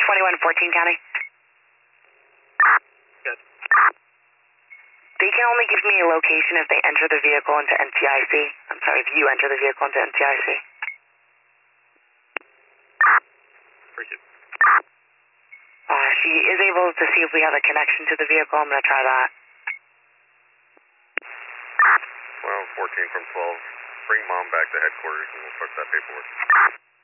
2114 County. Good. They can only give me a location if they enter the vehicle into NTIC. I'm sorry, if you enter the vehicle into NTIC. Appreciate it. She is able to see if we have a connection to the vehicle. I'm going to try that. 14 from 12. Bring Mom back to headquarters and we'll start that paperwork.